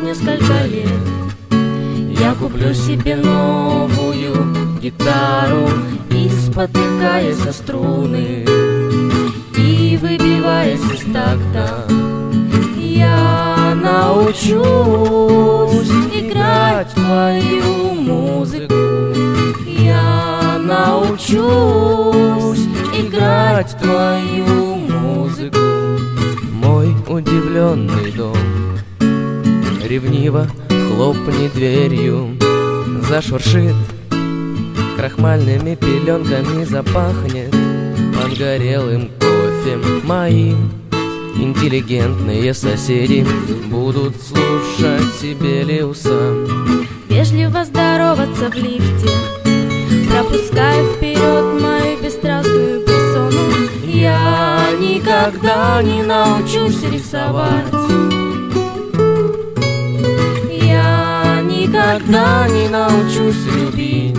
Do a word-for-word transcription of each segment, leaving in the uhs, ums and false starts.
несколько лет я куплю себе новую гитару и, спотыкаясь о струны и выбиваясь из такта, я научусь играть твою музыку. Я научусь играть твою музыку. Мой удивленный дом ревниво хлопнет дверью, зашуршит крахмальными пеленками, запахнет подгорелым кофе. Мои интеллигентные соседи будут слушать Сибелиуса, вежливо здороваться в лифте, пропуская вперед мою бесстрастную персону. Я никогда не научусь рисовать. Я никогда не научусь любить.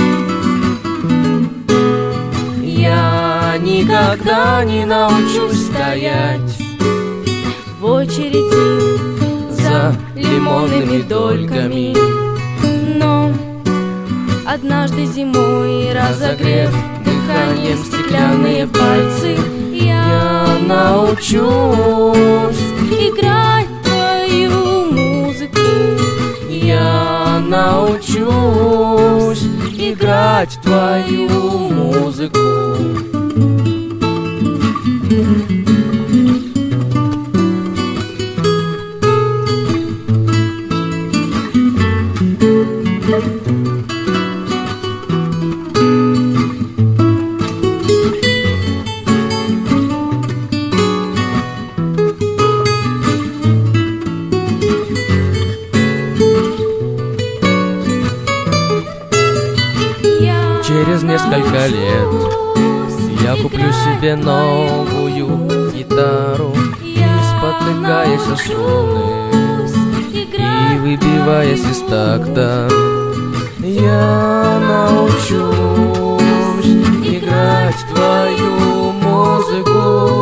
Я никогда не научусь стоять в очереди за лимонными дольками. Но однажды зимой, разогрев дыханием стеклянные пальцы, я научусь играть твою музыку. Я научусь играть твою музыку. Через несколько лет я куплю себе новую гитару и, спотыкаясь о струны и выбиваясь из такта, я научусь играть твою музыку.